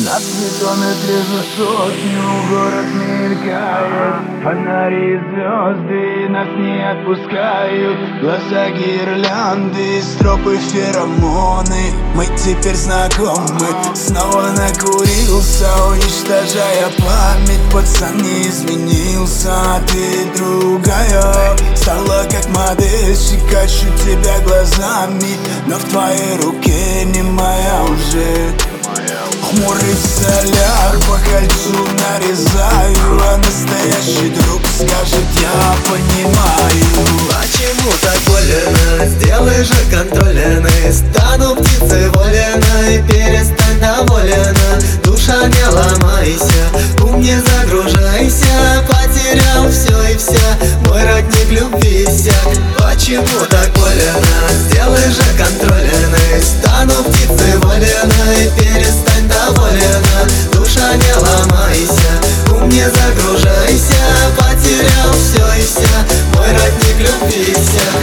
На спидометре за сотню город мелькает, фонари и звезды нас не отпускают. Глаза гирлянды, стропы феромоны. Мы теперь знакомы. Снова накурился, уничтожая память. Пацан не изменился, а ты другая. Стала как модельщик, ищу тебя глазами, но в твоей руке не моя уже. Хмурый соляр по кольцу нарезаю, а настоящий друг скажет: я понимаю. Почему так больно? Сделай же контрольный. Стану птицей воленой, перестань доволена. Душа, не ломайся, ум не загружайся. Потерял все и вся, мой родник любви иссяк. Почему так больно? Сделай же контрольный. Стану птицей воленой, перестань доволена. Душа, не ломайся, ум не загружайся. Потерял все и вся, мой родник любви иссяк.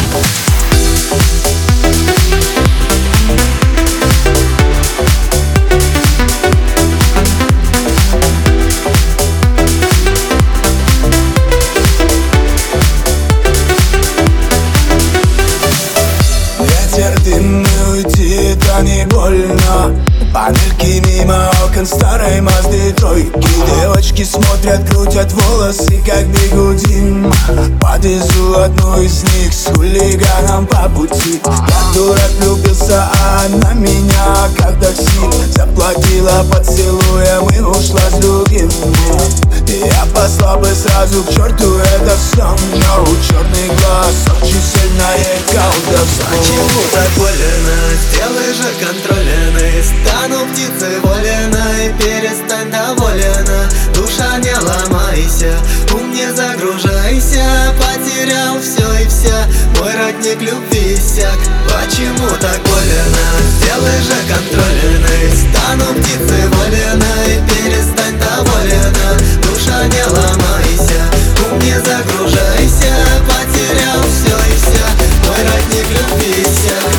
Дымный уйти, это не больно. Панельки мимо окон старой Мазды тройки. Девочки смотрят, крутят волосы, как бигуди. Подвезу одну из них с хулиганом по пути. Я дурак влюбился, а она меня как такси. Заплатила поцелуем и ушла с другим. Я послал бы сразу к черту это сон, но черный глаз очень сильно ей колдовство. Почему так больно? Сделай же контрольный. Стану птицей воленой, перестань доволена. Душа, не ломайся, ум не загружайся. Потерял все и вся, мой родник любви иссяк. Почему так больно? Сделай же контрольный. Стану птицей воленой, перестань доволена. Душа, не ломайся, ум не загружайся. Потерял все и вся, мой родник любви иссяк.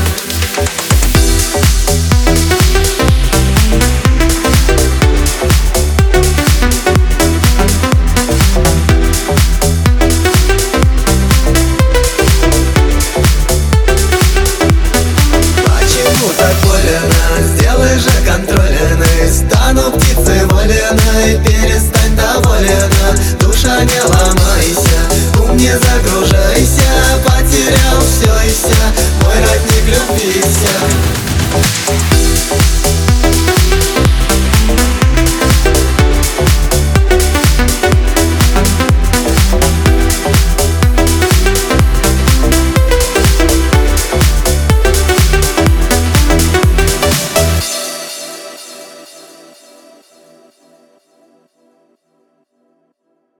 Сделай же контрольный. Стану птицей воленой, перестань доволена. Душа, не ломайся, ум не загружайся.